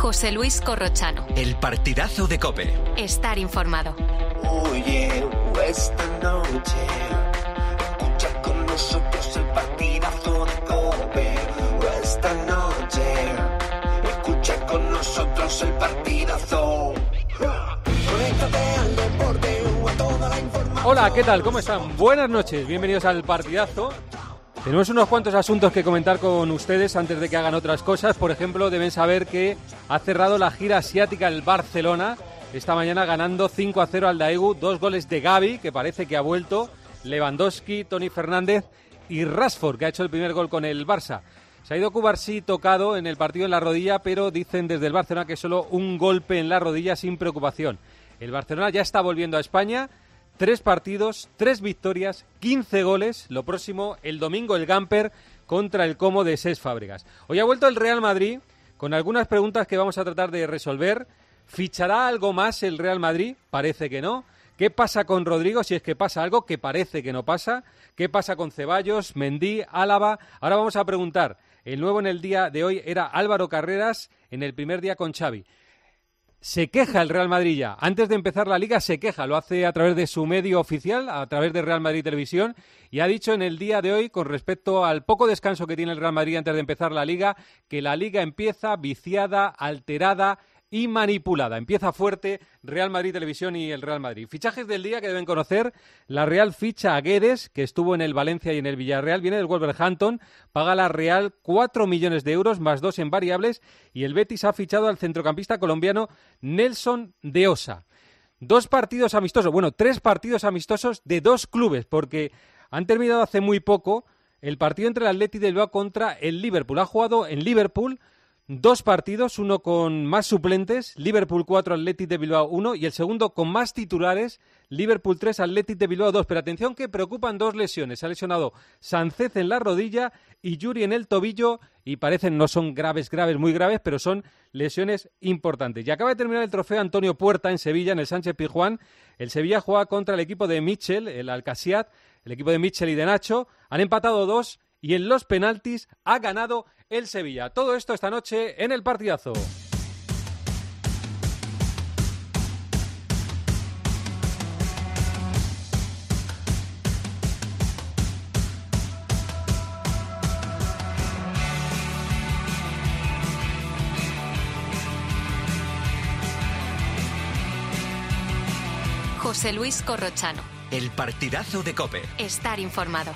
José Luis Corrochano. El partidazo de COPE. Estar informado. Oye, esta noche escucha con nosotros el partidazo de COPE. Esta noche escucha con nosotros el partidazo. Conéctate al deporte o a toda la información. Hola, ¿qué tal? ¿Cómo están? Buenas noches, bienvenidos al partidazo. Tenemos unos cuantos asuntos que comentar con ustedes antes de que hagan otras cosas. Por ejemplo, deben saber que ha cerrado la gira asiática el Barcelona esta mañana ganando 5-0 al Daegu, 2 goles de Gavi, que parece que ha vuelto, Lewandowski, Toni Fernández y Rashford, que ha hecho el primer gol con el Barça. Se ha ido Cubarsí tocado en el partido en la rodilla, pero dicen desde el Barcelona que solo un golpe en la rodilla sin preocupación. El Barcelona ya está volviendo a España. 3 partidos, 3 victorias, 15 goles. Lo próximo, el domingo, el Gamper contra el Como de Cesc Fàbregas. Hoy ha vuelto el Real Madrid con algunas preguntas que vamos a tratar de resolver. ¿Fichará algo más el Real Madrid? Parece que no. ¿Qué pasa con Rodrigo? Si es que pasa algo, que parece que no pasa. ¿Qué pasa con Ceballos, Mendy, Álava? Ahora vamos a preguntar. El nuevo en el día de hoy era Álvaro Carreras en el primer día con Xavi. Se queja el Real Madrid ya. Antes de empezar la Liga se queja. Lo hace a través de su medio oficial, a través de Real Madrid Televisión. Y ha dicho en el día de hoy, con respecto al poco descanso que tiene el Real Madrid antes de empezar la Liga, que la Liga empieza viciada, alterada y manipulada. Empieza fuerte Real Madrid Televisión y el Real Madrid. Fichajes del día que deben conocer. La Real ficha a Guedes, que estuvo en el Valencia y en el Villarreal. Viene del Wolverhampton. Paga la Real 4 millones de euros más 2 en variables. Y el Betis ha fichado al centrocampista colombiano Nelson de Osa. 2 partidos amistosos. Bueno, 3 partidos amistosos de 2 clubes, porque han terminado hace muy poco el partido entre el Athletic de Bilbao contra el Liverpool. Ha jugado en Liverpool 2 partidos, uno con más suplentes, Liverpool 4, Athletic de Bilbao 1, y el segundo con más titulares, Liverpool 3, Athletic de Bilbao 2. Pero atención que preocupan 2 lesiones. Se ha lesionado Sánchez en la rodilla y Yuri en el tobillo, y parecen, no son graves, muy graves, pero son lesiones importantes. Y acaba de terminar el trofeo Antonio Puerta en Sevilla, en el Sánchez Pizjuán. El Sevilla juega contra el equipo de Mitchell, el Alcasiat, el equipo de Mitchell y de Nacho. Han empatado 2 y en los penaltis ha ganado el Sevilla. Todo esto esta noche en el partidazo. José Luis Corrochano. El partidazo de COPE. Estar informado.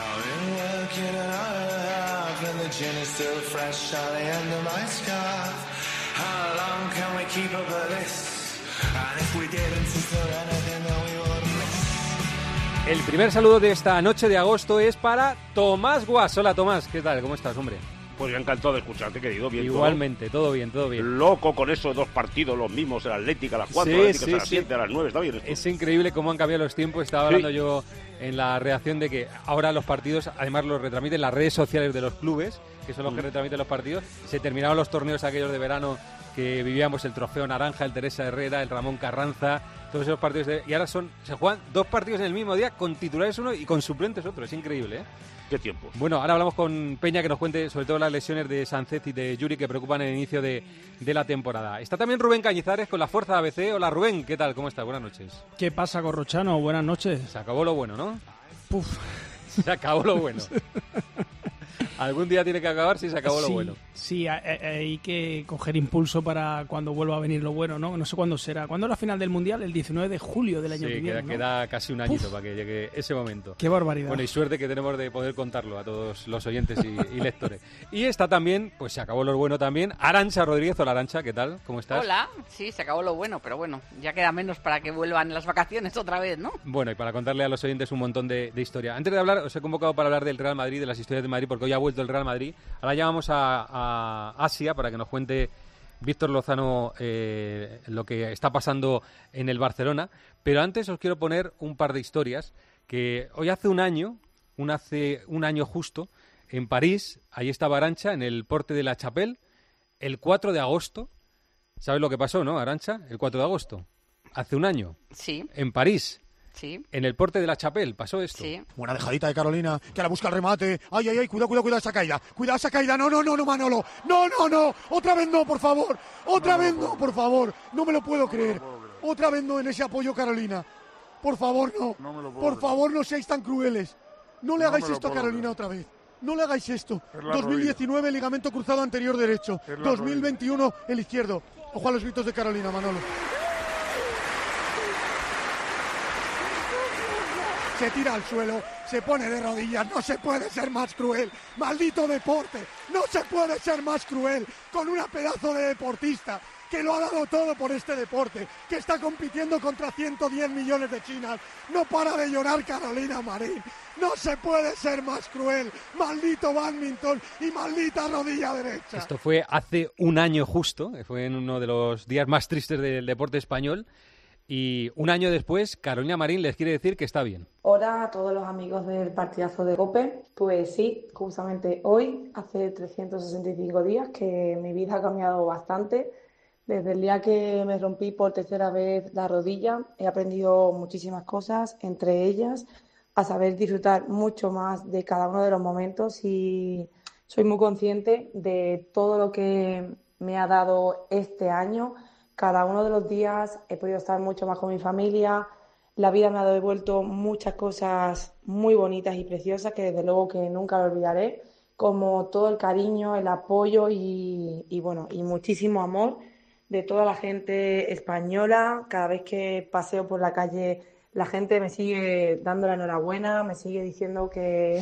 El primer saludo de esta noche de agosto es para Tomás Guas. Hola Tomás, ¿qué tal? ¿Cómo estás, hombre? Pues yo encantado de escucharte, querido. Bien, igualmente, todo bien, todo bien. Loco con esos 2 partidos, los mismos, el Atlético a las 4, sí, el Atlético sí, a las 7, a las 9, está bien esto. Es increíble cómo han cambiado los tiempos. Estaba hablando yo en la reacción de que ahora los partidos, además los retransmiten las redes sociales de los clubes, que son los que retransmiten los partidos. Se terminaron los torneos aquellos de verano que vivíamos, el Trofeo Naranja, el Teresa Herrera, el Ramón Carranza, todos esos partidos. Y ahora se juegan 2 partidos en el mismo día, con titulares uno y con suplentes otro. Es increíble, ¿eh? ¿Qué tiempos? Bueno, ahora hablamos con Peña, que nos cuente sobre todo las lesiones de Sánchez y de Yuri, que preocupan en el inicio de la temporada. Está también Rubén Cañizares con la Fuerza de ABC. Hola Rubén, ¿qué tal? ¿Cómo estás? Buenas noches. ¿Qué pasa, Corrochano? Buenas noches. Se acabó lo bueno, ¿no? Puf. Se acabó lo bueno. Algún día tiene que acabar si se acabó lo bueno. Sí, hay que coger impulso para cuando vuelva a venir lo bueno, ¿no? No sé cuándo será. ¿Cuándo es la final del Mundial? El 19 de julio del año que viene, ¿no? Queda casi un añito para que llegue ese momento. ¡Qué barbaridad! Bueno, y suerte que tenemos de poder contarlo a todos los oyentes y lectores. Y está también, pues se acabó lo bueno también, Arantxa Rodríguez. Hola Arantxa, ¿qué tal? ¿Cómo estás? Hola, sí, se acabó lo bueno, pero bueno, ya queda menos para que vuelvan las vacaciones otra vez, ¿no? Bueno, y para contarle a los oyentes un montón de historia. Antes de hablar, os he convocado para hablar del Real Madrid, de las historias de Madrid, porque hoy ha vuelto el Real Madrid. Ahora llamamos a Asia para que nos cuente Víctor Lozano lo que está pasando en el Barcelona. Pero antes os quiero poner un par de historias que hoy hace un año justo, en París, ahí estaba Arantxa, en el Porte de la Chapelle, el 4 de agosto. ¿Sabes lo que pasó, no, Arantxa? El 4 de agosto, hace un año. Sí. En París. Sí. En el Porte de la Chapelle pasó esto. Sí. Buena dejadita de Carolina, que la busca el remate. Ay, ay, ay, cuidado esa caída. Cuidado esa caída. No, Manolo. No. Otra vez no, por favor. Otra vez no, por favor. No me lo puedo creer. Otra vez no en ese apoyo, Carolina. Por favor, no. Por favor, no seáis tan crueles. No le hagáis esto a Carolina otra vez. No le hagáis esto. 2019, ligamento cruzado anterior derecho. 2021, el izquierdo. Ojo a los gritos de Carolina, Manolo. Se tira al suelo, se pone de rodillas, no se puede ser más cruel. ¡Maldito deporte! No se puede ser más cruel con una pedazo de deportista que lo ha dado todo por este deporte, que está compitiendo contra 110 millones de chinas. No para de llorar Carolina Marín. No se puede ser más cruel. Maldito bádminton y maldita rodilla derecha. Esto fue hace un año justo, fue en uno de los días más tristes del deporte español. Y un año después, Carolina Marín les quiere decir que está bien. Hola a todos los amigos del partidazo de COPE. Pues sí, justamente hoy, hace 365 días, que mi vida ha cambiado bastante. Desde el día que me rompí por tercera vez la rodilla, he aprendido muchísimas cosas, entre ellas a saber disfrutar mucho más de cada uno de los momentos, y soy muy consciente de todo lo que me ha dado este año. Cada uno de los días he podido estar mucho más con mi familia. La vida me ha devuelto muchas cosas muy bonitas y preciosas que desde luego que nunca lo olvidaré, como todo el cariño, el apoyo y muchísimo amor de toda la gente española. Cada vez que paseo por la calle, la gente me sigue dando la enhorabuena, me sigue diciendo que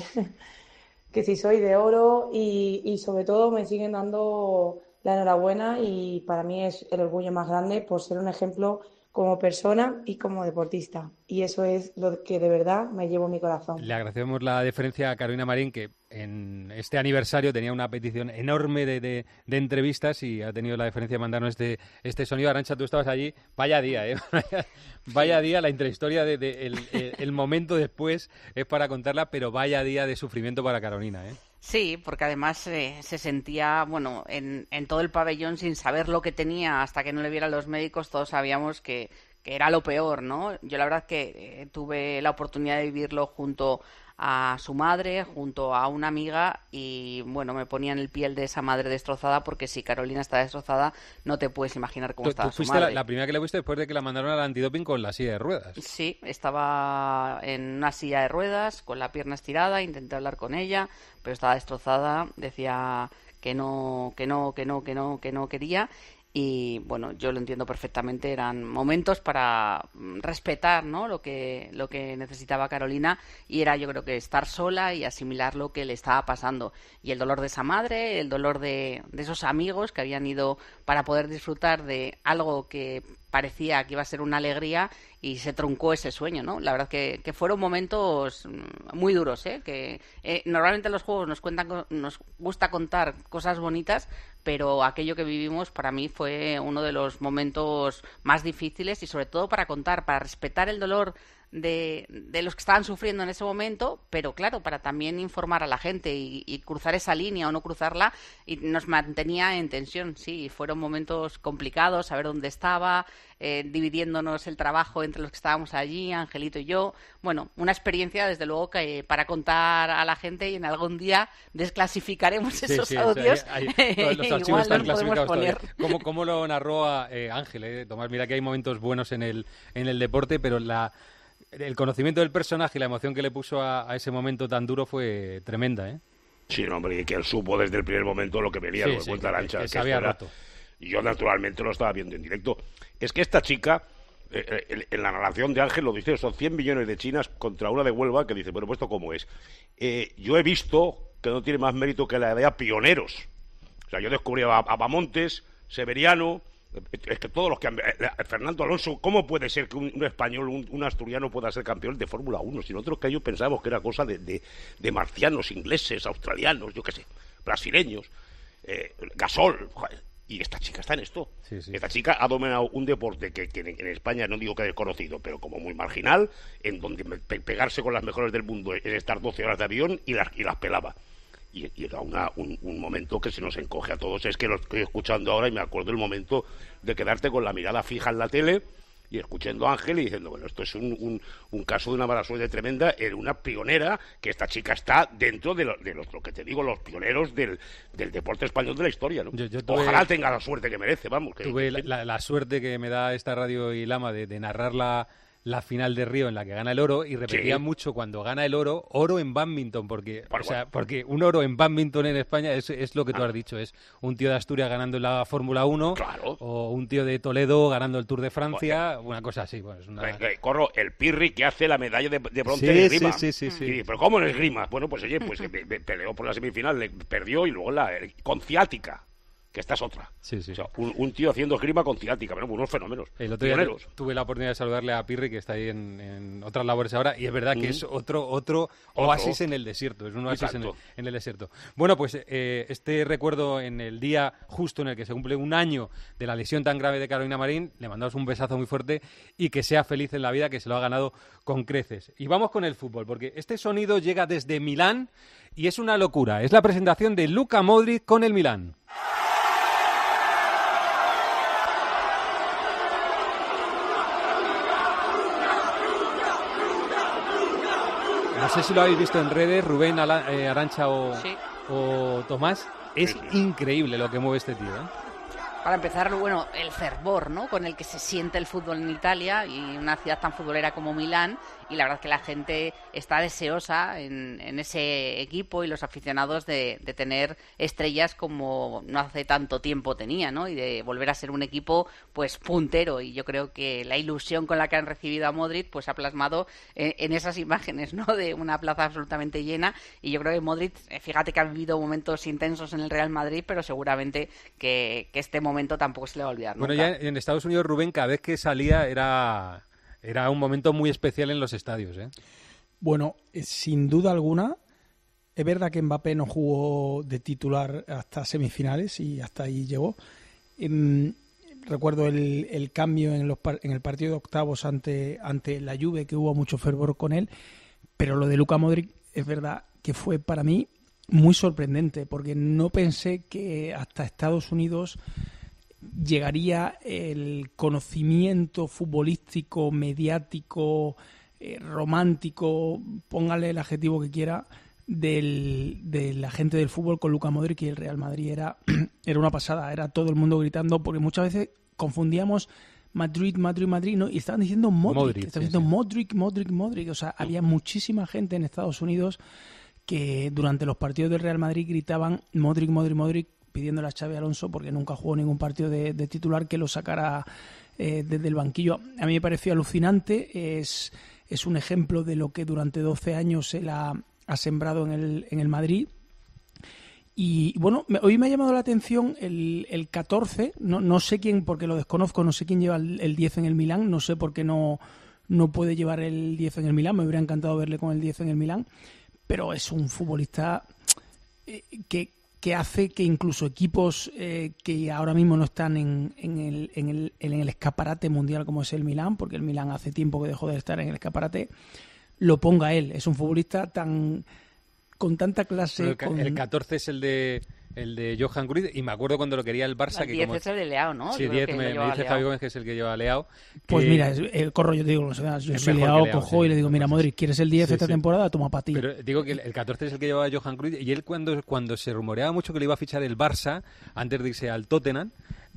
si soy de oro y sobre todo me siguen dando la enhorabuena, y para mí es el orgullo más grande por ser un ejemplo como persona y como deportista. Y eso es lo que de verdad me llevo en mi corazón. Le agradecemos la deferencia a Carolina Marín, que en este aniversario tenía una petición enorme de entrevistas y ha tenido la deferencia de mandarnos este sonido. Arantxa, tú estabas allí. Vaya día, ¿eh? Vaya día, la intrahistoria el momento después es para contarla, pero vaya día de sufrimiento para Carolina, ¿eh? Sí, porque además se sentía, en todo el pabellón sin saber lo que tenía hasta que no le vieran los médicos. Todos sabíamos que era lo peor, ¿no? Yo la verdad que tuve la oportunidad de vivirlo junto a su madre, junto a una amiga, y me ponía en el piel de esa madre destrozada, porque si Carolina está destrozada no te puedes imaginar cómo estaba su madre. ¿Tú fuiste la primera que le viste después de que la mandaron al antidoping con la silla de ruedas? Sí, estaba en una silla de ruedas con la pierna estirada, intenté hablar con ella, pero estaba destrozada, decía que no quería. Y yo lo entiendo perfectamente, eran momentos para respetar, ¿no?, lo que necesitaba Carolina, y era, yo creo, que estar sola y asimilar lo que le estaba pasando, y el dolor de esa madre, el dolor de esos amigos que habían ido para poder disfrutar de algo que parecía que iba a ser una alegría y se truncó ese sueño, ¿no? La verdad que fueron momentos muy duros, ¿eh? Que normalmente en los juegos nos gusta contar cosas bonitas, pero aquello que vivimos para mí fue uno de los momentos más difíciles, y sobre todo para contar, para respetar el dolor de los que estaban sufriendo en ese momento, pero claro, para también informar a la gente y cruzar esa línea o no cruzarla, y nos mantenía en tensión. Sí, fueron momentos complicados, saber dónde estaba, dividiéndonos el trabajo entre los que estábamos allí, Angelito y yo. Una experiencia, desde luego, que para contar a la gente, y en algún día desclasificaremos esos audios. Los archivos están clasificados todavía. ¿Cómo lo narró Ángel? Tomás, mira que hay momentos buenos en el deporte, pero el conocimiento del personaje y la emoción que le puso a ese momento tan duro fue tremenda, ¿eh? Sí, no, hombre, que él supo desde el primer momento lo que venía, lo que cuenta Arantxa. Que se había roto. Y yo, naturalmente, lo estaba viendo en directo. Es que esta chica, en la narración de Ángel lo dice, son 100 millones de chinas contra una de Huelva, que dice, bueno, pues esto cómo es. Yo he visto que no tiene más mérito que la idea pioneros. O sea, yo descubrí a Bamontes, Severiano. Es que todos los que Fernando Alonso, ¿cómo puede ser que un español, un asturiano pueda ser campeón de Fórmula 1? Si nosotros que ellos pensábamos que era cosa de marcianos, ingleses, australianos, yo qué sé, brasileños, Gasol, joder. Y esta chica está en esto. Sí. Esta chica ha dominado un deporte que en España, no digo que desconocido, pero como muy marginal, en donde pegarse con las mejores del mundo es estar 12 horas de avión y las pelaba. Y era un momento que se nos encoge a todos. Es que lo estoy escuchando ahora y me acuerdo el momento de quedarte con la mirada fija en la tele y escuchando a Ángel y diciendo, bueno, esto es un caso de una mala suerte tremenda en una pionera, que esta chica está dentro de lo que te digo, los pioneros del deporte español de la historia, ¿no? Ojalá tenga la suerte que merece, vamos. Tuve la suerte que me da esta radio y Lama de narrar la final de Río en la que gana el oro, y repetía mucho cuando gana el oro en bádminton, porque un oro en bádminton en España es lo que tú has dicho, es un tío de Asturias ganando la Fórmula 1, o un tío de Toledo ganando el Tour de Francia, una cosa así. Bueno, es una... Corro, el Pirri que hace la medalla de bronce en esgrima. Sí. Pero ¿cómo en esgrima? Bueno, pues oye, pues peleó por la semifinal, perdió, y luego con ciática, que esta es otra. Sí. O sea, un tío haciendo esgrima con ciática, bueno, unos fenómenos. El otro día tuve la oportunidad de saludarle a Pirri, que está ahí en otras labores ahora, y es verdad que es otro oasis en el desierto, es un oasis en el desierto. Bueno, pues este recuerdo en el día justo en el que se cumple un año de la lesión tan grave de Carolina Marín, le mandamos un besazo muy fuerte y que sea feliz en la vida, que se lo ha ganado con creces. Y vamos con el fútbol, porque este sonido llega desde Milán y es una locura. Es la presentación de Luka Modric con el Milán. No sé si lo habéis visto en redes, Rubén, Arantxa o Tomás. Es increíble lo que mueve este tío, ¿eh? Para empezar, bueno, el fervor, ¿no?, con el que se siente el fútbol en Italia, y una ciudad tan futbolera como Milán, y la verdad es que la gente está deseosa en ese equipo, y los aficionados de tener estrellas como no hace tanto tiempo tenía, ¿no?, y de volver a ser un equipo pues puntero. Y yo creo que la ilusión con la que han recibido a Modric pues ha plasmado en esas imágenes, ¿no?, de una plaza absolutamente llena. Y yo creo que Modric, fíjate que ha vivido momentos intensos en el Real Madrid, pero seguramente que este momento tampoco se le va a olvidar nunca. Bueno, ya en Estados Unidos, Rubén, cada vez que salía era un momento muy especial en los estadios, ¿eh? Bueno, sin duda alguna, es verdad que Mbappé no jugó de titular hasta semifinales y hasta ahí llegó. Recuerdo el cambio en el partido de octavos ante la Juve, que hubo mucho fervor con él, pero lo de Luka Modric es verdad que fue para mí muy sorprendente, porque no pensé que hasta Estados Unidos llegaría el conocimiento futbolístico, mediático, romántico, póngale el adjetivo que quiera, de la gente del fútbol con Luka Modric y el Real Madrid. Era una pasada, era todo el mundo gritando, porque muchas veces confundíamos Madrid, ¿no? Y estaban diciendo Modric. Modric. O sea, había muchísima gente en Estados Unidos que durante los partidos del Real Madrid gritaban Modric, pidiéndole a Xabi Alonso, porque nunca jugó ningún partido de titular, que lo sacara desde el banquillo. A mí me pareció alucinante, es un ejemplo de lo que durante 12 años él ha sembrado en el Madrid. Y bueno, hoy me ha llamado la atención el 14, no sé quién, porque lo desconozco, no sé quién lleva el 10 en el Milán, no sé por qué no puede llevar el 10 en el Milán, me hubiera encantado verle con el 10 en el Milán, pero es un futbolista que hace que incluso equipos que ahora mismo no están en el escaparate mundial como es el Milán, porque el Milán hace tiempo que dejó de estar en el escaparate, lo ponga él. Es un futbolista con tanta clase. El 14 es el de Johan Cruyff, y me acuerdo cuando lo quería el Barça. El 10 es el de Leao, ¿no? Sí, 10 me dice Javi Gómez que es el que lleva Leao. Pues mira, corro, yo te digo, yo soy Leao, cojo y le digo, mira, Modric, ¿quieres el 10 esta temporada? Toma para ti. Pero digo que el 14 es el que llevaba Johan Cruyff, y él cuando se rumoreaba mucho que le iba a fichar el Barça, antes de irse al Tottenham,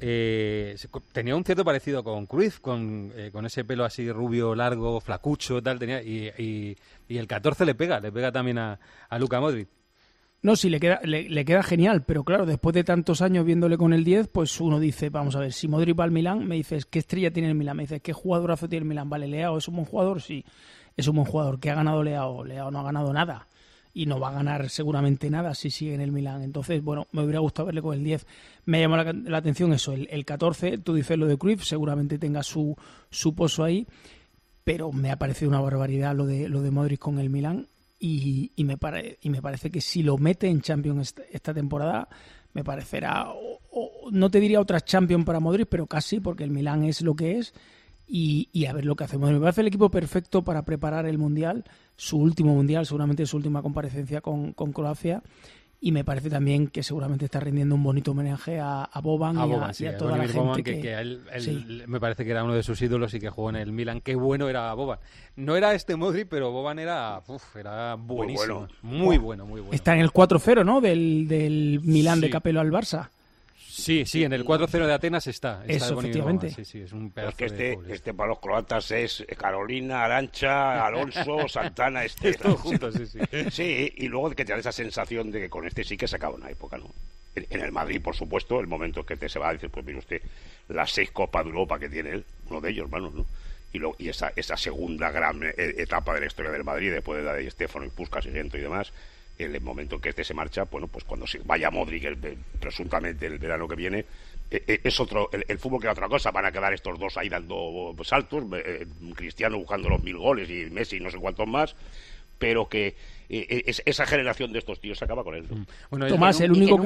tenía un cierto parecido con Cruyff, con ese pelo así rubio, largo, flacucho, tal, tenía, y el 14 le pega también a Luka Modric. No, sí, le queda genial, pero claro, después de tantos años viéndole con el 10, pues uno dice, vamos a ver, si Modric va al Milán, me dices, ¿qué estrella tiene el Milán? Me dices, ¿qué jugadorazo tiene el Milán? Vale, Leao es un buen jugador, sí, es un buen jugador. ¿Qué ha ganado Leao? Leao no ha ganado nada, y no va a ganar seguramente nada si sigue en el Milán. Entonces, bueno, me hubiera gustado verle con el 10. Me llamó la atención eso, el 14, tú dices lo de Cruyff, seguramente tenga su pozo ahí, pero me ha parecido una barbaridad lo de Modric con el Milán. Y me parece que si lo mete en Champions esta temporada, me parecerá, no te diría otra Champions para Modric, pero casi, porque el Milán es lo que es, y a ver lo que hace Modric. Me parece el equipo perfecto para preparar el Mundial, su último Mundial, seguramente su última comparecencia con Croacia, Y me parece también que seguramente está rindiendo un bonito homenaje a Boban y a toda la gente Boban, que a él sí. me parece que era uno de sus ídolos y que jugó en el Milan. Qué bueno era Boban. No era Modric, pero Boban era buenísimo. Muy bueno. Está en el 4-0, ¿no? Del Milan Sí. de Capello al Barça. Sí, en el 4-0 de Atenas está Eso, Bonnie efectivamente. Boban. Sí, es un pedazo Es que de goles. este para los croatas es Carolina, Arantxa, Alonso, Santana, Todos juntos, sí. Sí, y luego que te da esa sensación de que con este sí que se acaba una época, ¿no? En el Madrid, por supuesto, el momento que te se va a decir, pues mire usted, las 6 Copas de Europa que tiene él, uno de ellos, hermanos, ¿no? Y esa segunda gran etapa de la historia del Madrid, después de la de Stéfano y Puskás y Gento y demás, el momento en que este se marcha, bueno, pues cuando se vaya Modric, presuntamente el verano que viene, es otro, el fútbol queda otra cosa, van a quedar estos dos ahí dando saltos, Cristiano buscando los 1000 goles y Messi no sé cuántos más, pero que esa generación de estos tíos se acaba con él, ¿no? Bueno, Tomás, el único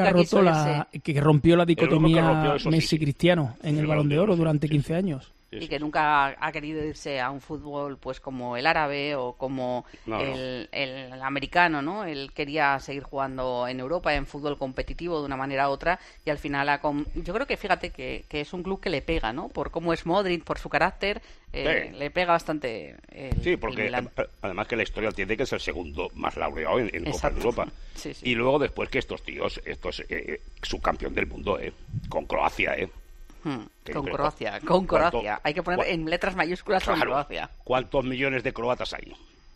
que rompió la dicotomía rompió, eso sí. Messi-Cristiano en el Balón de Oro durante 15 años. Y que nunca ha querido irse a un fútbol pues como el árabe o como el americano, ¿no? Él quería seguir jugando en Europa en fútbol competitivo de una manera u otra y al final yo creo que fíjate que es un club que le pega, ¿no? Por cómo es Modric, por su carácter, le pega bastante sí, porque además que la historia tiene que es el segundo más laureado en Copa de Europa. Sí. Y luego después que estos tíos, subcampeón del mundo, con Croacia, Con Croacia. Hay que poner en letras mayúsculas con Croacia. ¿Cuántos millones de croatas hay?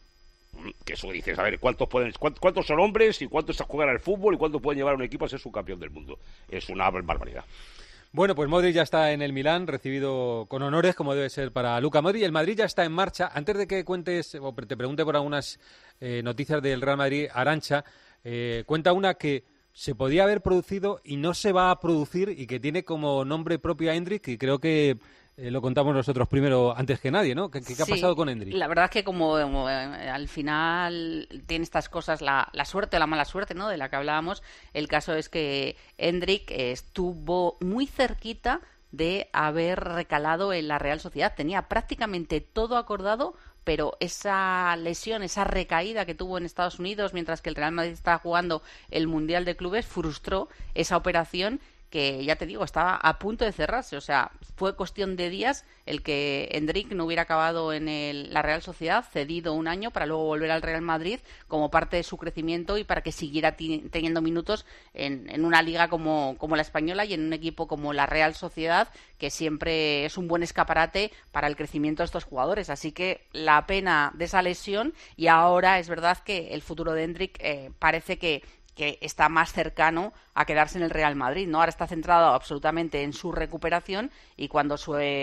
Que eso dices, a ver, ¿cuántos son hombres y cuántos juegan al fútbol y cuántos pueden llevar a un equipo a ser subcampeón del mundo? Es una barbaridad. Bueno, pues Modric ya está en el Milán, recibido con honores, como debe ser para Luka Modric. El Madrid ya está en marcha. Antes de que cuentes o te pregunte por algunas noticias del Real Madrid, Arantxa, cuenta una que se podía haber producido y no se va a producir y que tiene como nombre propio a Endrick, y creo que lo contamos nosotros primero antes que nadie, ¿no? ¿Qué ha pasado con Endrick? La verdad es que como al final tiene estas cosas, la suerte o la mala suerte, ¿no? De la que hablábamos, el caso es que Endrick estuvo muy cerquita de haber recalado en la Real Sociedad. Tenía prácticamente todo acordado, pero esa lesión, esa recaída que tuvo en Estados Unidos mientras que el Real Madrid estaba jugando el Mundial de Clubes frustró esa operación que, ya te digo, estaba a punto de cerrarse. O sea, fue cuestión de días el que Endrick no hubiera acabado en la Real Sociedad, cedido un año para luego volver al Real Madrid como parte de su crecimiento y para que siguiera teniendo minutos en una liga como la española y en un equipo como la Real Sociedad, que siempre es un buen escaparate para el crecimiento de estos jugadores. Así que la pena de esa lesión, y ahora es verdad que el futuro de Endrick parece que está más cercano a quedarse en el Real Madrid, ¿no? Ahora está centrado absolutamente en su recuperación y cuando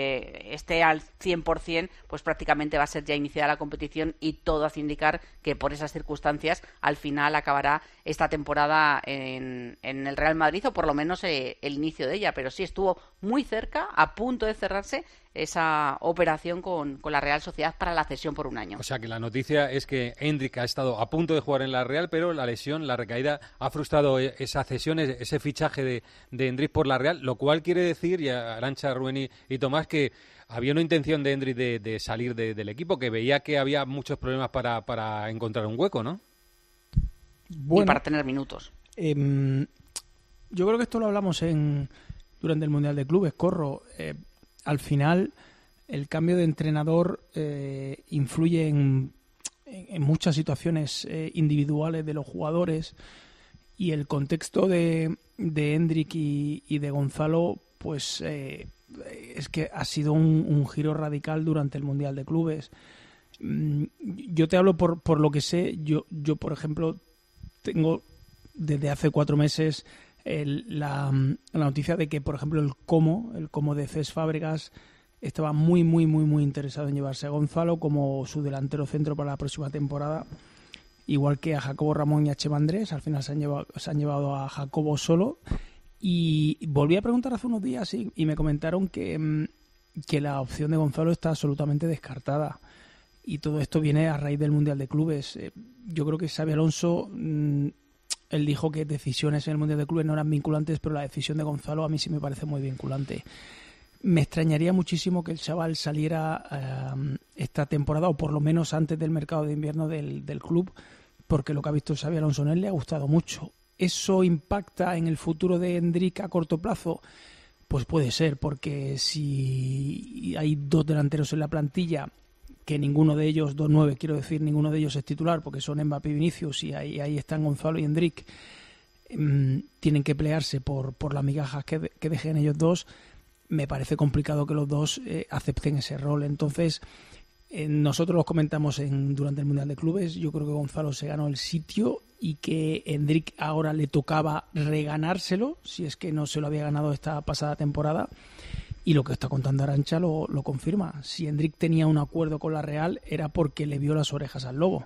esté al 100%, pues prácticamente va a ser ya iniciada la competición y todo hace indicar que por esas circunstancias al final acabará esta temporada en el Real Madrid, o por lo menos el inicio de ella, pero sí estuvo muy cerca, a punto de cerrarse esa operación con la Real Sociedad para la cesión por un año. O sea que la noticia es que Endrick ha estado a punto de jugar en la Real, pero la lesión, la recaída, ha frustrado esa cesión, ese fichaje de Endrick por la Real, lo cual quiere decir, y Arantxa, Rubén y Tomás, que había una intención de Endrick de salir del equipo, que veía que había muchos problemas para encontrar un hueco, ¿no? Bueno, y para tener minutos. Yo creo que esto lo hablamos durante el Mundial de Clubes, Corro. Al final, el cambio de entrenador influye en muchas situaciones individuales de los jugadores, y el contexto de Endrick y de Gonzalo, pues es que ha sido un giro radical durante el Mundial de Clubes. Yo te hablo por lo que sé. Yo por ejemplo, tengo desde hace 4 meses la noticia de que, por ejemplo, el Como de Cesc Fábregas estaba muy interesado en llevarse a Gonzalo como su delantero centro para la próxima temporada, igual que a Jacobo Ramón y a Chema Andrés. Al final se han llevado a Jacobo solo, y volví a preguntar hace unos días y me comentaron que la opción de Gonzalo está absolutamente descartada, y todo esto viene a raíz del Mundial de Clubes. Yo creo que Xabi Alonso, él dijo que decisiones en el Mundial de Clubes no eran vinculantes, pero la decisión de Gonzalo a mí sí me parece muy vinculante. Me extrañaría muchísimo que el chaval saliera esta temporada, o por lo menos antes del mercado de invierno del club, porque lo que ha visto Xabi Alonso en él le ha gustado mucho. ¿eso impacta en el futuro de Endrick a corto plazo? Pues puede ser, porque si hay 2 delanteros en la plantilla, que ninguno de ellos, 2-9, quiero decir, ninguno de ellos es titular, porque son Mbappé y Vinicius, y ahí están Gonzalo y Endrick, tienen que pelearse por las migajas que dejen ellos dos. Me parece complicado que los dos acepten ese rol. Entonces, nosotros los comentamos durante el Mundial de Clubes. Yo creo que Gonzalo se ganó el sitio y que Endrick ahora le tocaba reganárselo, si es que no se lo había ganado esta pasada temporada. Y lo que está contando Arantxa lo confirma. Si Endrick tenía un acuerdo con la Real era porque le vio las orejas al lobo.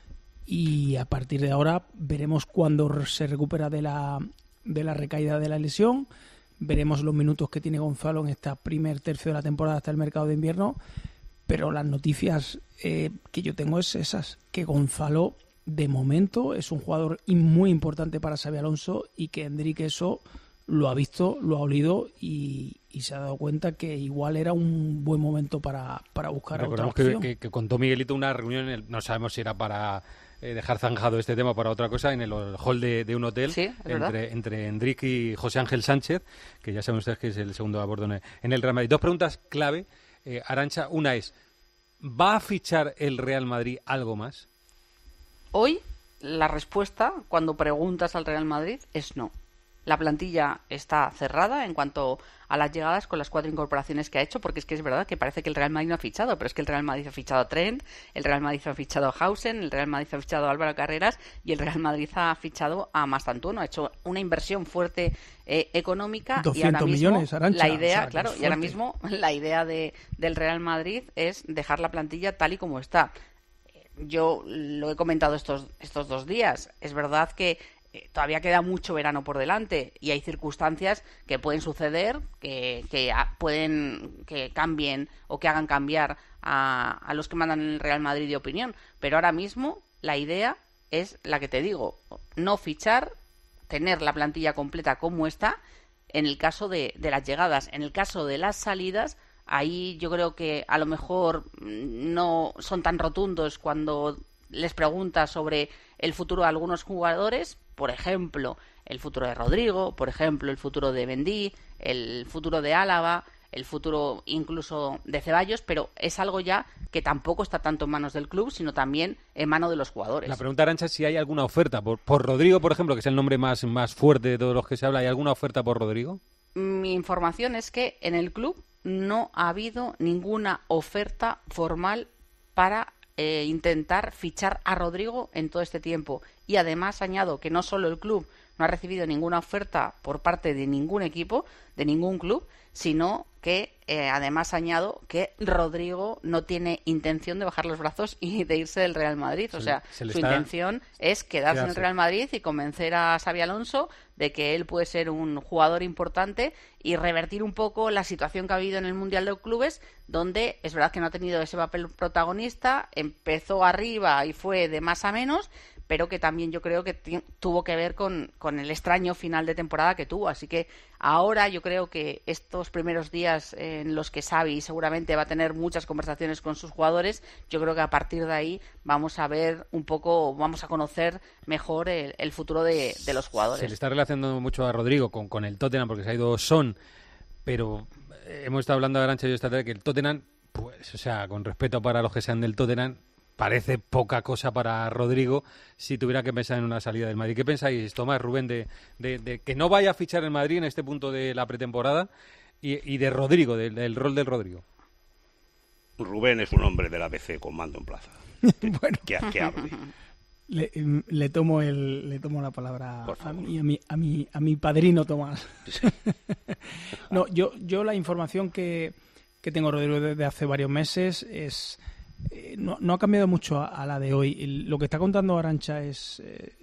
Y a partir de ahora veremos cuándo se recupera de la recaída de la lesión. Veremos los minutos que tiene Gonzalo en esta primer tercio de la temporada hasta el mercado de invierno. Pero las noticias que yo tengo es esas, que Gonzalo de momento es un jugador muy importante para Xabi Alonso y que Endrick eso lo ha visto, lo ha olido y se ha dado cuenta que igual era un buen momento para buscar otra opción. Que contó Miguelito una reunión, no sabemos si era para dejar zanjado este tema para otra cosa, en el hall de un hotel, sí, entre Endrick y José Ángel Sánchez, que ya saben ustedes que es el segundo a bordo en el Real Madrid. 2 preguntas clave, Arantxa. Una es, ¿va a fichar el Real Madrid algo más? Hoy la respuesta, cuando preguntas al Real Madrid, es no. La plantilla está cerrada en cuanto a las llegadas con las 4 incorporaciones que ha hecho, porque es que es verdad que parece que el Real Madrid no ha fichado, pero es que el Real Madrid ha fichado a Trent, el Real Madrid ha fichado a Hausen, el Real Madrid ha fichado a Álvaro Carreras y el Real Madrid ha fichado a Mastantuono. Ha hecho una inversión fuerte económica 200 y ahora mismo millones, Arantxa, la idea, o sea, claro, y ahora mismo la idea del Real Madrid es dejar la plantilla tal y como está. Yo lo he comentado estos 2 días. Es verdad que todavía queda mucho verano por delante y hay circunstancias que pueden suceder que cambien o que hagan cambiar a los que mandan en el Real Madrid de opinión. Pero ahora mismo la idea es la que te digo, no fichar, tener la plantilla completa como está en el caso de las llegadas. En el caso de las salidas, ahí yo creo que a lo mejor no son tan rotundos cuando les preguntas sobre el futuro de algunos jugadores, por ejemplo, el futuro de Rodrigo, por ejemplo, el futuro de Mendy, el futuro de Álava, el futuro incluso de Ceballos, pero es algo ya que tampoco está tanto en manos del club, sino también en manos de los jugadores. La pregunta, Arantxa, es si hay alguna oferta por Rodrigo, por ejemplo, que es el nombre más fuerte de todos los que se habla. ¿Hay alguna oferta por Rodrigo? Mi información es que en el club no ha habido ninguna oferta formal para intentar fichar a Rodrigo en todo este tiempo. Y además añado que no solo el club no ha recibido ninguna oferta por parte de ningún equipo, de ningún club, sino que además añado que Rodrigo no tiene intención de bajar los brazos y de irse del Real Madrid. O sea, su intención es quedarse en el Real Madrid y convencer a Xabi Alonso de que él puede ser un jugador importante y revertir un poco la situación que ha habido en el Mundial de Clubes, donde es verdad que no ha tenido ese papel protagonista, empezó arriba y fue de más a menos, pero que también yo creo que tuvo que ver con el extraño final de temporada que tuvo. Así que ahora yo creo que estos primeros días en los que Xavi seguramente va a tener muchas conversaciones con sus jugadores, yo creo que a partir de ahí vamos a ver un poco, vamos a conocer mejor el futuro de los jugadores. Se le está relacionando mucho a Rodrigo con el Tottenham porque se ha ido Son, pero hemos estado hablando de Arantxa y yo esta tarde que el Tottenham, pues, o sea, con respeto para los que sean del Tottenham, parece poca cosa para Rodrigo si tuviera que pensar en una salida del Madrid. ¿Qué pensáis, Tomás, Rubén, de que no vaya a fichar el Madrid en este punto de la pretemporada y de Rodrigo, del rol del Rodrigo? Rubén es un hombre del ABC con mando en plaza. Bueno, que hable. Le tomo la palabra a mi padrino Tomás. Sí. No, yo la información que tengo, Rodrigo, desde hace varios meses es... No ha cambiado mucho a la de hoy. Lo que está contando Arantxa es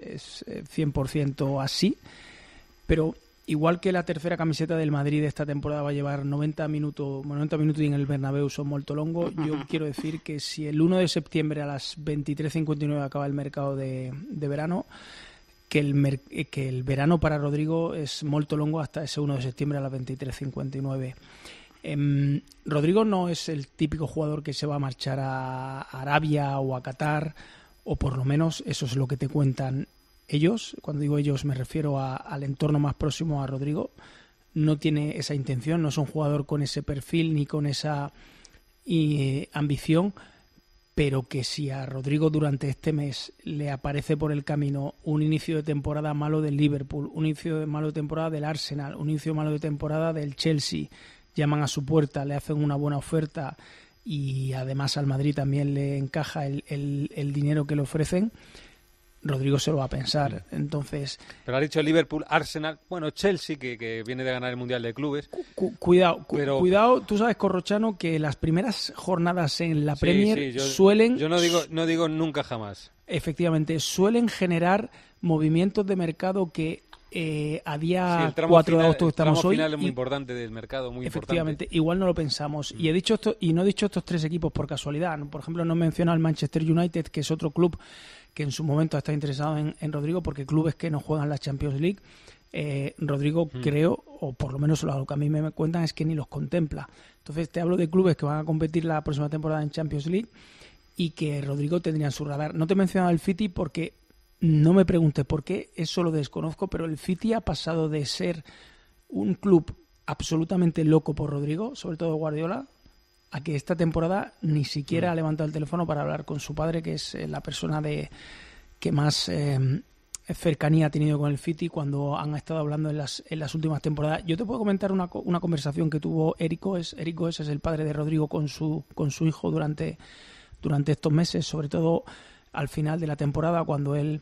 100% así, pero igual que la tercera camiseta del Madrid de esta temporada va a llevar 90 minutos y en el Bernabéu son molto longo, yo quiero decir que si el 1 de septiembre a las 23:59 acaba el mercado de verano, que el verano para Rodrigo es molto longo hasta ese 1 de septiembre a las 23:59. Rodrigo no es el típico jugador que se va a marchar a Arabia o a Qatar, o por lo menos eso es lo que te cuentan. ellos, cuando digo ellos me refiero al entorno más próximo a Rodrigo, no tiene esa intención, no es un jugador con ese perfil ni con esa ambición, pero que si a Rodrigo durante este mes le aparece por el camino un inicio de temporada malo del Liverpool, un inicio de malo de temporada del Arsenal, un inicio malo de temporada del Chelsea, llaman a su puerta, le hacen una buena oferta y además al Madrid también le encaja el dinero que le ofrecen, Rodrigo se lo va a pensar. Entonces, pero ha dicho Liverpool, Arsenal, bueno, Chelsea, que viene de ganar el Mundial de Clubes. Cuidado, tú sabes, Corrochano, que las primeras jornadas en la Premier suelen... Yo no digo nunca jamás. Efectivamente, suelen generar movimientos de mercado que a día 4 de agosto que estamos hoy... El tramo final es muy importante del mercado, muy efectivamente, importante. Igual no lo pensamos. Y he dicho esto, y no he dicho estos tres equipos por casualidad. Por ejemplo, no he mencionado al Manchester United, que es otro club que en su momento está interesado en Rodrigo, porque clubes que no juegan la Champions League, Rodrigo creo, o por lo menos lo que a mí me cuentan, es que ni los contempla. Entonces te hablo de clubes que van a competir la próxima temporada en Champions League y que Rodrigo tendría en su radar. No te he mencionado el City porque no me preguntes por qué, eso lo desconozco, pero el City ha pasado de ser un club absolutamente loco por Rodrigo, sobre todo Guardiola, a que esta temporada ni siquiera ha levantado el teléfono para hablar con su padre, que es la persona que más cercanía ha tenido con el City cuando han estado hablando en las últimas temporadas. Yo te puedo comentar una conversación que tuvo Erico es el padre de Rodrigo con su hijo durante estos meses, sobre todo al final de la temporada, cuando él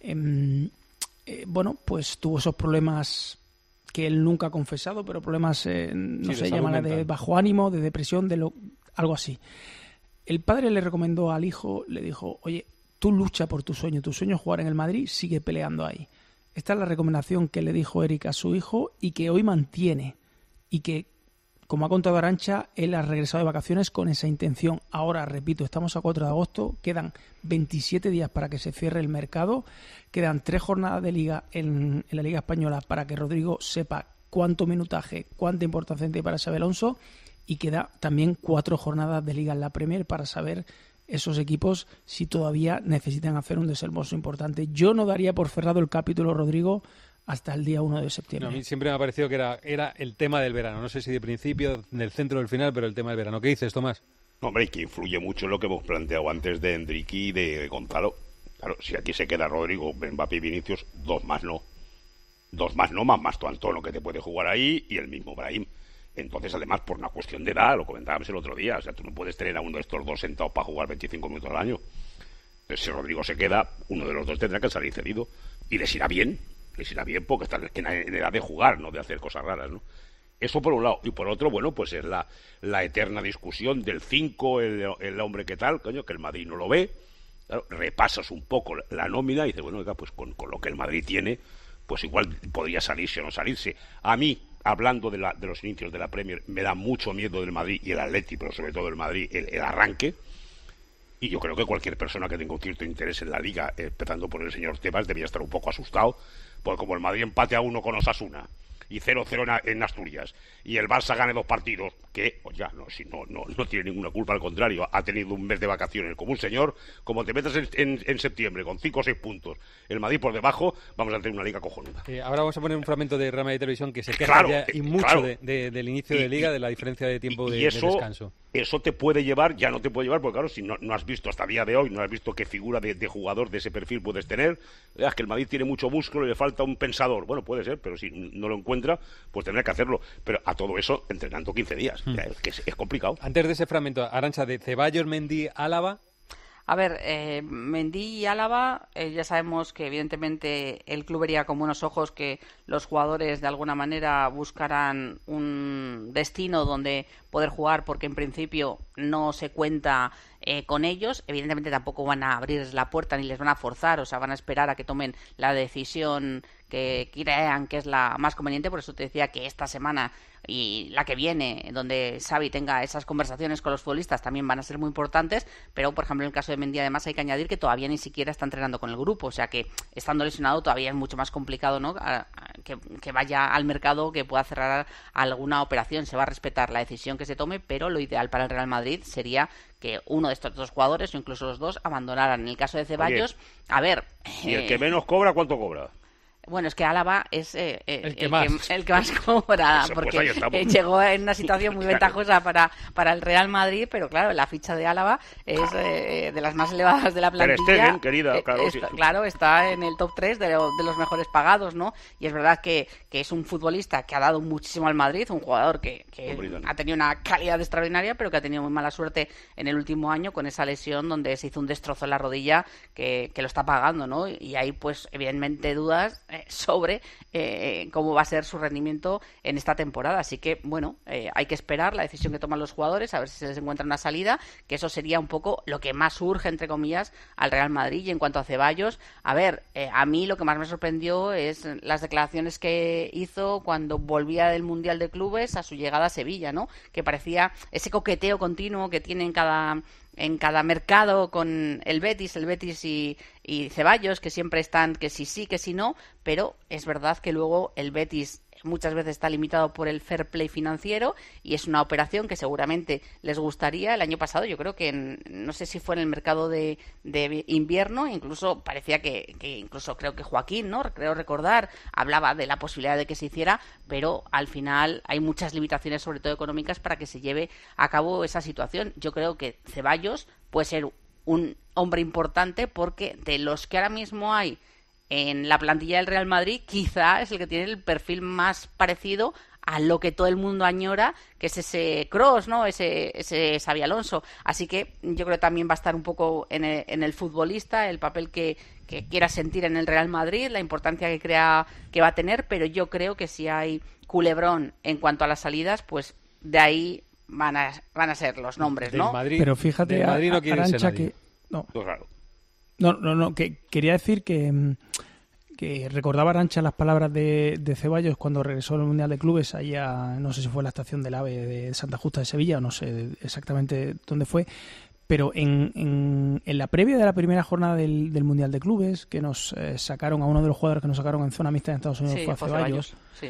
pues tuvo esos problemas que él nunca ha confesado, pero problemas, llámala de bajo ánimo, de depresión, algo así. El padre le recomendó al hijo, le dijo, oye, tú lucha por tu sueño es jugar en el Madrid, sigue peleando ahí. Esta es la recomendación que le dijo Eric a su hijo y que hoy mantiene, y que, como ha contado Arantxa, él ha regresado de vacaciones con esa intención. Ahora, repito, estamos a 4 de agosto, quedan 27 días para que se cierre el mercado, quedan 3 jornadas de liga en la Liga Española para que Rodrigo sepa cuánto minutaje, cuánta importancia tiene para Xabi Alonso, y queda también 4 jornadas de liga en la Premier para saber esos equipos si todavía necesitan hacer un desembolso importante. Yo no daría por cerrado el capítulo Rodrigo hasta el día 1 de septiembre. No, a mí siempre me ha parecido que era el tema del verano. No sé si de principio, del centro, del final, pero el tema del verano. ¿Qué dices, Tomás? No, hombre, y que influye mucho en lo que hemos planteado antes de Endrique y de Gonzalo. Claro, si aquí se queda Rodrigo, Mbappé y Vinicius, 2 más no. 2 más no, más tu Antonio, que te puede jugar ahí, y el mismo Brahim. Entonces, además, por una cuestión de edad, lo comentábamos el otro día, o sea, tú no puedes tener a uno de estos dos sentados para jugar 25 minutos al año. Entonces, si Rodrigo se queda, uno de los dos tendrá que salir cedido. Y les irá bien porque están en edad de jugar, no de hacer cosas raras, ¿no? Eso por un lado. Y por otro, bueno, pues es la eterna discusión del 5, el hombre que tal, coño, que el Madrid no lo ve. Claro, repasas un poco la nómina y dices, bueno, oiga, pues con lo que el Madrid tiene, pues igual podría salirse o no salirse. A mí, hablando de los inicios de la Premier, me da mucho miedo del Madrid y el Atleti, pero sobre todo el Madrid, el arranque. Y yo creo que cualquier persona que tenga un cierto interés en la Liga, empezando por el señor Tebas, debía estar un poco asustado, porque como el Madrid empate a 1 con Osasuna y 0-0 en Asturias, y el Barça gane 2 partidos, que pues ya no tiene ninguna culpa, al contrario, ha tenido un mes de vacaciones como un señor. Como te metas en septiembre con 5 o 6 puntos, el Madrid por debajo, vamos a tener una Liga cojonuda. Ahora vamos a poner un fragmento de Real Madrid Televisión que se queja mucho del inicio de Liga, de la diferencia de tiempo de descanso. Eso te puede llevar, ya no te puede llevar, porque claro, si no has visto hasta el día de hoy, no has visto qué figura de jugador de ese perfil puedes tener. Es que el Madrid tiene mucho músculo y le falta un pensador. Bueno, puede ser, pero si no lo encuentra, pues tendrá que hacerlo. Pero a todo eso, entrenando 15 días, que es complicado. Antes de ese fragmento, Arantxa, de Ceballos, Mendy, Álava. A ver, Mendy y Álava, ya sabemos que evidentemente el club vería con buenos ojos que los jugadores de alguna manera buscaran un destino donde poder jugar, porque en principio no se cuenta con ellos. Evidentemente tampoco van a abrir la puerta ni les van a forzar, o sea, van a esperar a que tomen la decisión que crean que es la más conveniente. Por eso te decía que esta semana y la que viene, donde Xavi tenga esas conversaciones con los futbolistas, también van a ser muy importantes. Pero, por ejemplo, en el caso de Mendy, además, hay que añadir que todavía ni siquiera está entrenando con el grupo, o sea que, estando lesionado, todavía es mucho más complicado, ¿no?, que vaya al mercado, que pueda cerrar alguna operación. Se va a respetar la decisión que se tome, pero lo ideal para el Real Madrid sería que uno de estos dos jugadores, o incluso los dos, abandonaran. En el caso de Ceballos, a ver... ¿Y el que menos cobra, cuánto cobra? Bueno, es que Álava es el que más cobra, pues porque llegó en una situación muy ventajosa para el Real Madrid, pero claro, la ficha de Álava es de las más elevadas de la plantilla. Ter Stegen, querida, claro. Claro, está en el top 3 de los mejores pagados, ¿no? Y es verdad que es un futbolista que ha dado muchísimo al Madrid, un jugador que ha tenido una calidad extraordinaria, pero que ha tenido muy mala suerte en el último año con esa lesión donde se hizo un destrozo en la rodilla que lo está pagando, ¿no? Y hay, pues, evidentemente dudas sobre cómo va a ser su rendimiento en esta temporada. Así que, bueno, hay que esperar la decisión que toman los jugadores, a ver si se les encuentra una salida, que eso sería un poco lo que más urge, entre comillas, al Real Madrid. Y en cuanto a Ceballos, a ver, a mí lo que más me sorprendió es las declaraciones que hizo cuando volvía del Mundial de Clubes a su llegada a Sevilla, ¿no? Que parecía ese coqueteo continuo que tiene en cada mercado con el Betis y Ceballos, que siempre están que sí, que sí no, pero es verdad que luego el Betis muchas veces está limitado por el fair play financiero y es una operación que seguramente les gustaría. El año pasado yo creo que no sé si fue en el mercado de invierno, incluso parecía que incluso creo que Joaquín, ¿no? Creo recordar, hablaba de la posibilidad de que se hiciera, pero al final hay muchas limitaciones, sobre todo económicas, para que se lleve a cabo esa situación. Yo creo que Ceballos puede ser un hombre importante porque de los que ahora mismo hay en la plantilla del Real Madrid, quizá es el que tiene el perfil más parecido a lo que todo el mundo añora, que es ese Kroos, ¿no? Ese Xabi Alonso. Así que yo creo que también va a estar un poco en el futbolista, el papel que quiera sentir en el Real Madrid, la importancia que crea que va a tener, pero yo creo que si hay culebrón en cuanto a las salidas, pues de ahí van a ser los nombres, ¿no? Madrid, pero fíjate, Madrid no quiere Arantxa, que... No. Pues claro. No, que quería decir que recordaba Arantxa las palabras de Ceballos cuando regresó al Mundial de Clubes allá, no sé si fue en la estación del AVE de Santa Justa de Sevilla, no sé exactamente dónde fue, pero en la previa de la primera jornada del Mundial de Clubes, que nos sacaron a uno de los jugadores que nos sacaron en zona mixta en Estados Unidos, fue a Ceballos. Sí.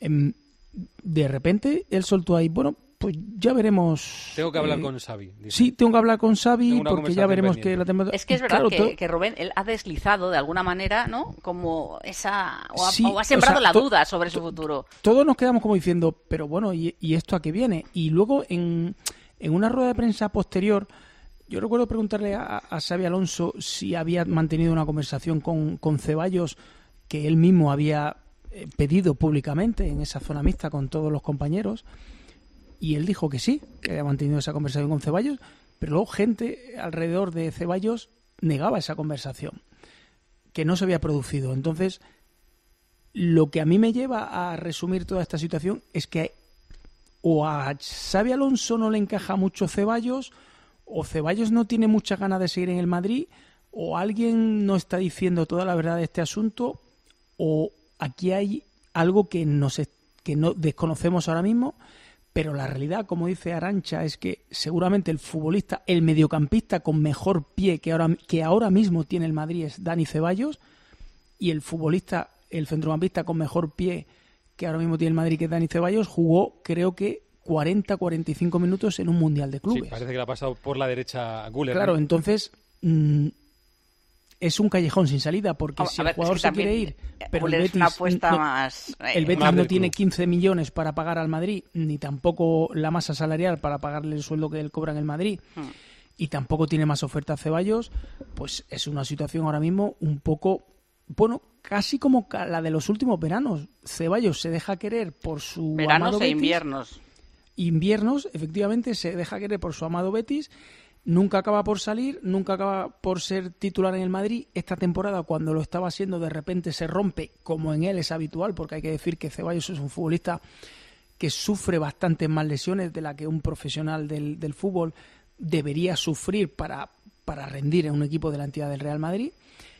De repente él soltó ahí, bueno, pues ya veremos. Tengo que hablar con Xavi. Dice. Sí, tengo que hablar con Xavi porque ya veremos que la temporada... Es que es verdad que Rubén, él ha deslizado de alguna manera, ¿no? Como esa... O ha sembrado la duda sobre su futuro. Todos nos quedamos como diciendo, pero bueno, ¿y esto a qué viene? Y luego en una rueda de prensa posterior, yo recuerdo preguntarle a Xabi Alonso si había mantenido una conversación con Ceballos que él mismo había pedido públicamente en esa zona mixta con todos los compañeros. Y él dijo que sí, que había mantenido esa conversación con Ceballos, pero luego gente alrededor de Ceballos negaba esa conversación, que no se había producido. Entonces, lo que a mí me lleva a resumir toda esta situación es que o a Xabi Alonso no le encaja mucho Ceballos, o Ceballos no tiene muchas ganas de seguir en el Madrid, o alguien no está diciendo toda la verdad de este asunto, o aquí hay algo que no desconocemos ahora mismo. Pero la realidad, como dice Arantxa, es que seguramente el futbolista, el mediocampista con mejor pie que ahora mismo tiene el Madrid es Dani Ceballos, y el futbolista, el centrocampista con mejor pie que ahora mismo tiene el Madrid, que es Dani Ceballos, jugó creo que 40-45 minutos en un Mundial de Clubes. Sí, parece que le ha pasado por la derecha a Güler. Claro, ¿no? Entonces... es un callejón sin salida, porque si el jugador se quiere ir, pero el Betis, una apuesta más, el Betis no tiene 15 millones para pagar al Madrid, ni tampoco la masa salarial para pagarle el sueldo que él cobra en el Madrid, y tampoco tiene más oferta a Ceballos, pues es una situación ahora mismo un poco, bueno, casi como la de los últimos veranos. Ceballos se deja querer por su veranos amado Betis. Inviernos, efectivamente, se deja querer por su amado Betis. Nunca acaba por salir, nunca acaba por ser titular en el Madrid. Esta temporada, cuando lo estaba haciendo, de repente se rompe, como en él es habitual, porque hay que decir que Ceballos es un futbolista que sufre bastantes más lesiones de la que un profesional del fútbol debería sufrir para rendir en un equipo de la entidad del Real Madrid.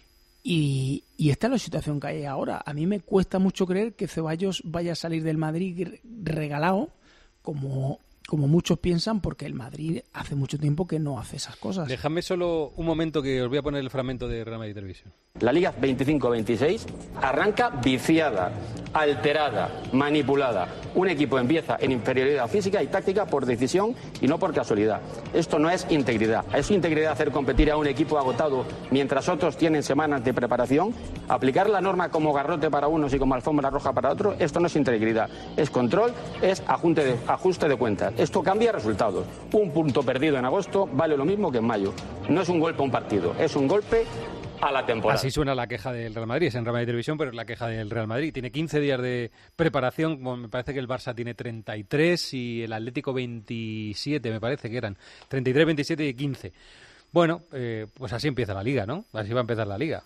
Y esta es la situación que hay ahora. A mí me cuesta mucho creer que Ceballos vaya a salir del Madrid regalado, como muchos piensan, porque el Madrid hace mucho tiempo que no hace esas cosas. Déjame solo un momento que os voy a poner el fragmento de Real Madrid Televisión. La Liga 25-26 arranca viciada. alterada, manipulada. Un equipo empieza en inferioridad física y táctica por decisión y no por casualidad. Esto no es integridad. ¿Es integridad hacer competir a un equipo agotado mientras otros tienen semanas de preparación? Aplicar la norma como garrote para unos y como alfombra roja para otros, esto no es integridad. Es control, es ajuste de cuentas. Esto cambia resultados. Un punto perdido en agosto vale lo mismo que en mayo. No es un golpe a un partido, es un golpe a la temporada. Así suena la queja del Real Madrid, es en Real Madrid Televisión, pero es la queja del Real Madrid. Tiene 15 días de preparación, como me parece que el Barça tiene 33 y el Atlético 27, me parece que eran. 33, 27 y 15. Bueno, pues así empieza la Liga, ¿no? Así va a empezar la Liga.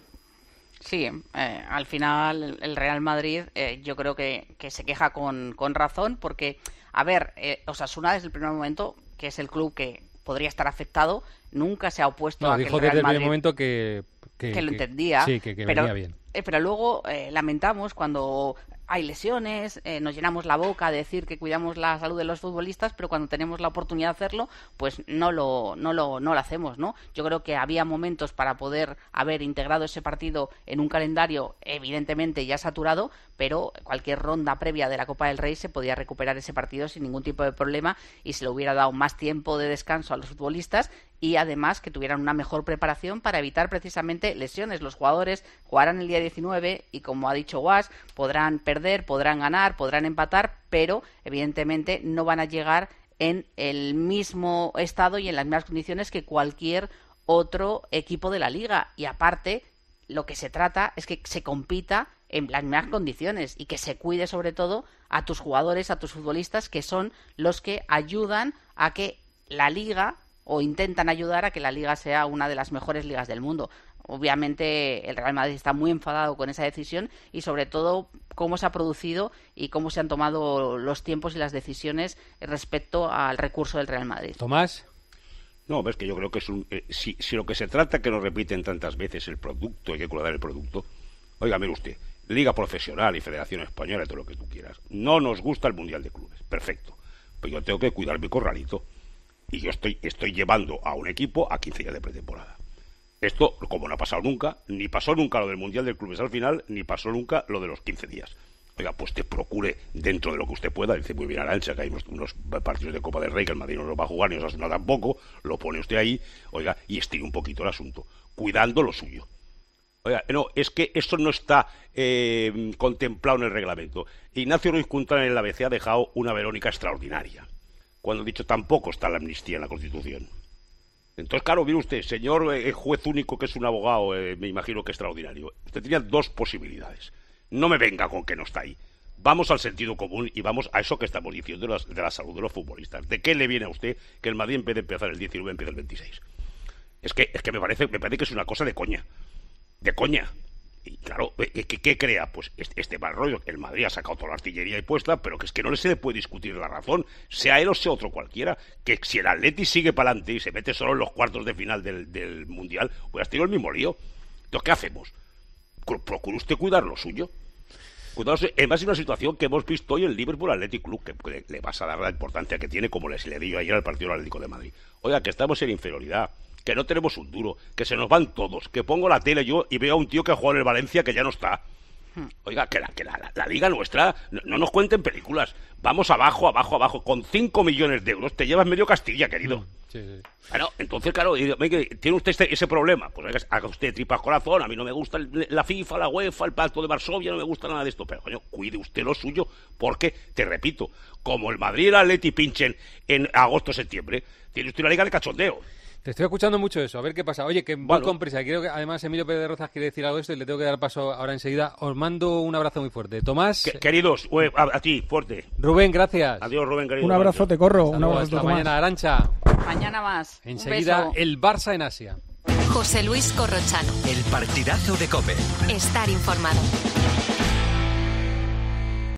Sí, al final el Real Madrid yo creo que se queja con razón porque, a ver, Osasuna desde el primer momento, que es el club que podría estar afectado, nunca se ha opuesto a que el Real Madrid... Dijo desde el primer momento que lo entendía. Sí, que venía bien. Pero luego lamentamos cuando hay lesiones, nos llenamos la boca de decir que cuidamos la salud de los futbolistas, pero cuando tenemos la oportunidad de hacerlo, pues no lo hacemos, ¿no? Yo creo que había momentos para poder haber integrado ese partido en un calendario evidentemente ya saturado, pero cualquier ronda previa de la Copa del Rey se podía recuperar ese partido sin ningún tipo de problema y se le hubiera dado más tiempo de descanso a los futbolistas y además que tuvieran una mejor preparación para evitar precisamente lesiones. Los jugadores jugarán el día 19 y, como ha dicho Guas, podrán perder, podrán ganar, podrán empatar, pero evidentemente no van a llegar en el mismo estado y en las mismas condiciones que cualquier otro equipo de la Liga. Y aparte, lo que se trata es que se compita en las mismas condiciones y que se cuide sobre todo a tus jugadores, a tus futbolistas, que son los que ayudan a que la Liga, o intentan ayudar a que la Liga sea una de las mejores ligas del mundo. Obviamente el Real Madrid está muy enfadado con esa decisión y sobre todo cómo se ha producido y cómo se han tomado los tiempos y las decisiones respecto al recurso del Real Madrid. Tomás. No, ves que yo creo que es si lo que se trata, que nos repiten tantas veces el producto, hay que cuidar el producto. Oiga, mire usted, Liga Profesional y Federación Española, todo lo que tú quieras. No nos gusta el Mundial de Clubes, perfecto. Pues yo tengo que cuidar mi corralito. Y yo estoy llevando a un equipo a 15 días de pretemporada. Esto, como no ha pasado nunca, ni pasó nunca lo del Mundial de Clubes al final, ni pasó nunca lo de los 15 días. Oiga, pues te procure, dentro de lo que usted pueda, dice muy bien Arantxa, que hay unos partidos de Copa del Rey que el Madrid no los va a jugar, ni Osasuna tampoco, lo pone usted ahí, oiga, y estire un poquito el asunto, cuidando lo suyo. Oiga, no, es que eso no está contemplado en el reglamento. Ignacio Ruiz Quintana en el ABC ha dejado una Verónica extraordinaria, cuando he dicho tampoco está la amnistía en la Constitución. Entonces, claro, mire usted, señor juez único, que es un abogado, me imagino que extraordinario, usted tenía dos posibilidades. No me venga con que no está ahí. Vamos al sentido común y vamos a eso que estamos diciendo de la salud de los futbolistas. ¿De qué le viene a usted que el Madrid, en vez de empezar el 19, empiece el 26? Es que me parece que es una cosa de coña. De coña. Y claro, ¿qué crea? Pues este mal rollo. El Madrid ha sacado toda la artillería y puesta, pero que es que no se le puede discutir la razón, sea él o sea otro cualquiera, que si el Atleti sigue para adelante y se mete solo en los cuartos de final del Mundial, pues ha tenido el mismo lío. Entonces, ¿qué hacemos? Procure usted cuidar lo suyo. Cuidados, además es una situación que hemos visto hoy en el Liverpool Athletic Club, que le vas a dar la importancia que tiene, como le di yo ayer al partido del Atlético de Madrid. Oiga, que estamos en inferioridad, que no tenemos un duro, que se nos van todos, que pongo la tele yo y veo a un tío que ha jugado en el Valencia que ya no está. Oiga, que la liga nuestra, no nos cuenten películas. Vamos abajo. Con 5 millones de euros te llevas medio Castilla, querido. Sí. Bueno, entonces, claro, ¿tiene usted ese problema? Pues haga usted tripas corazón. A mí no me gusta la FIFA, la UEFA, el Pacto de Varsovia, no me gusta nada de esto. Pero, coño, cuide usted lo suyo, porque, te repito, como el Madrid y el Atleti pinchen en agosto-septiembre, tiene usted una liga de cachondeo. Te estoy escuchando mucho eso, a ver qué pasa. Oye, que voy con prisa. Creo que además Emilio Pérez de Rozas quiere decir algo de esto y le tengo que dar paso ahora enseguida. Os mando un abrazo muy fuerte. Tomás. Queridos, a ti, fuerte. Rubén, gracias. Adiós, Rubén, querido. Un abrazo, te corro. Un abrazo. Hasta mañana, Arantxa. Mañana más. Enseguida, el Barça en Asia. José Luis Corrochano. El partidazo de COPE. Estar informado.